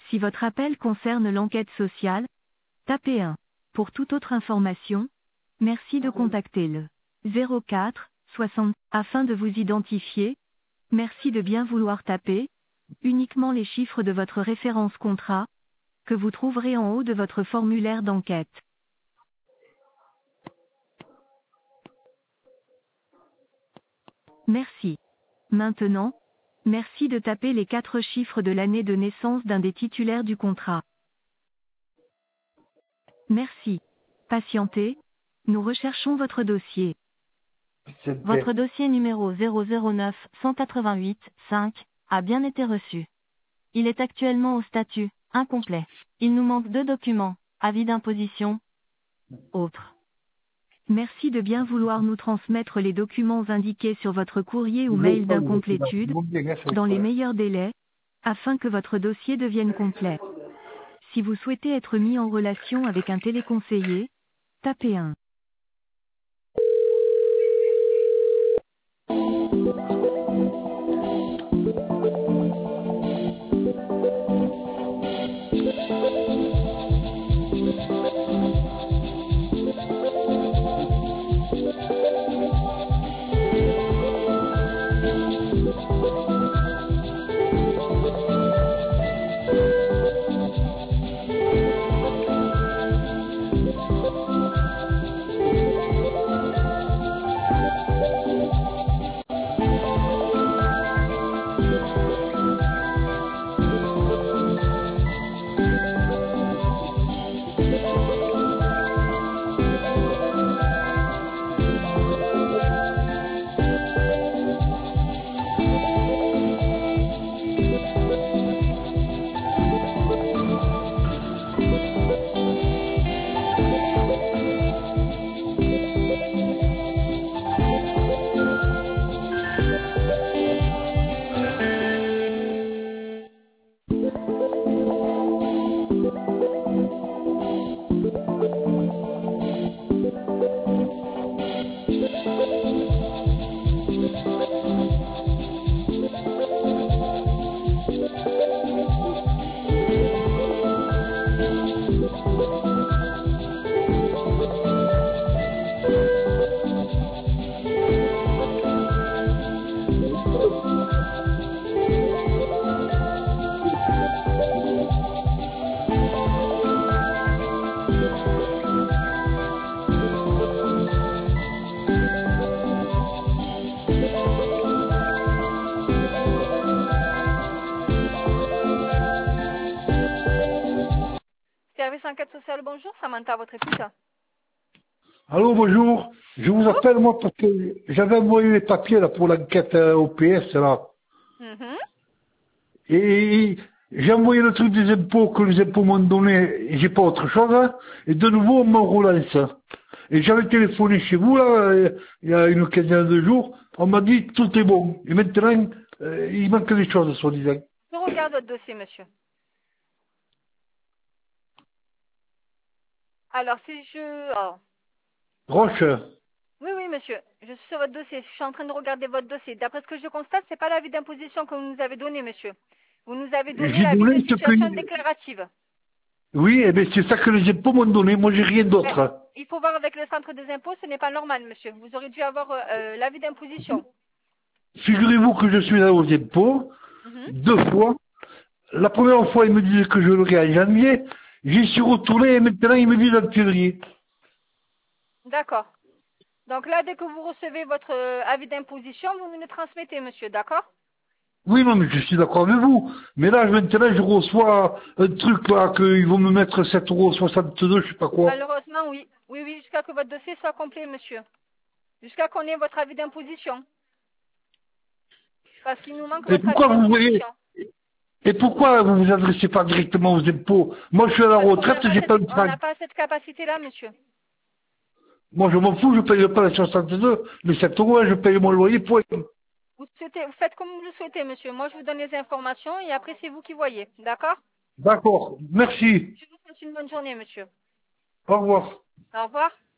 Si votre appel concerne l'enquête sociale, tapez 1. Pour toute autre information, merci de contacter le 04 60 afin de vous identifier. Merci de bien vouloir taper uniquement les chiffres de votre référence contrat que vous trouverez en haut de votre formulaire d'enquête. Merci. Maintenant, merci de taper les 4 chiffres de l'année de naissance d'un des titulaires du contrat. Merci. Patientez, nous recherchons votre dossier. Votre dossier numéro 009 188 5 a bien été reçu. Il est actuellement au statut incomplet. Il nous manque 2 documents, avis d'imposition, autres. Merci de bien vouloir nous transmettre les documents indiqués sur votre courrier ou mail d'incomplétude, dans les meilleurs délais, afin que votre dossier devienne complet. Si vous souhaitez être mis en relation avec un téléconseiller, tapez 1. Service enquête sociale, bonjour, Samantha, votre écoute. Allô, bonjour. Je vous Bonjour. appelle, moi, parce que j'avais envoyé les papiers, là, pour l'enquête au PS, là. Mhm. Et j'ai envoyé le truc des impôts que les impôts m'ont donné, et j'ai pas autre chose, hein. Et de nouveau, on m'en relance. Et j'avais téléphoné chez vous, là, il y a une quinzaine de jours. On m'a dit, tout est bon. Et maintenant, il manque des choses, soi-disant. Je regarde votre dossier, monsieur. Alors, si je... oh. Roche. Oui, oui, monsieur, je suis sur votre dossier. Je suis en train de regarder votre dossier. D'après ce que je constate, c'est pas l'avis d'imposition que vous nous avez donné, monsieur. Vous nous avez donné J'ai l'avis de donné ce situation que... déclarative. Oui, eh bien, c'est ça que les impôts m'ont donné. Moi, j'ai rien Mais d'autre. il faut voir avec le centre des impôts, ce n'est pas normal, monsieur. Vous aurez dû avoir l'avis d'imposition. Figurez-vous que je suis allé aux impôts, Mhm. 2 fois. La première fois, ils me disaient que je l'aurais en janvier. J'y suis retourné et maintenant, ils me disent en février. D'accord. Donc là, dès que vous recevez votre avis d'imposition, vous nous le transmettez, monsieur, d'accord? Oui, non, mais je suis d'accord avec vous. Mais là, maintenant, je reçois un truc, là, qu'ils vont me mettre 7,62 €, je sais pas quoi. Malheureusement, oui. Oui, oui, jusqu'à que votre dossier soit complet, monsieur. Jusqu'à qu'on ait votre avis d'imposition. Parce qu'il nous manque Et votre avis pourquoi vous voyez, d'imposition. et pourquoi vous vous adressez pas directement aux impôts? Moi, je suis à la Parce qu'on retraite, n'a pas j'ai cette, pas de on franc. n'a pas cette capacité-là, monsieur. Moi, je m'en fous, je paye pas les 62, les 7 €, je paye mon loyer, point. Vous faites comme vous le souhaitez, monsieur. Moi, je vous donne les informations et après, c'est vous qui voyez. D'accord? D'accord. Merci. Je vous souhaite une bonne journée, monsieur. Au revoir. Au revoir.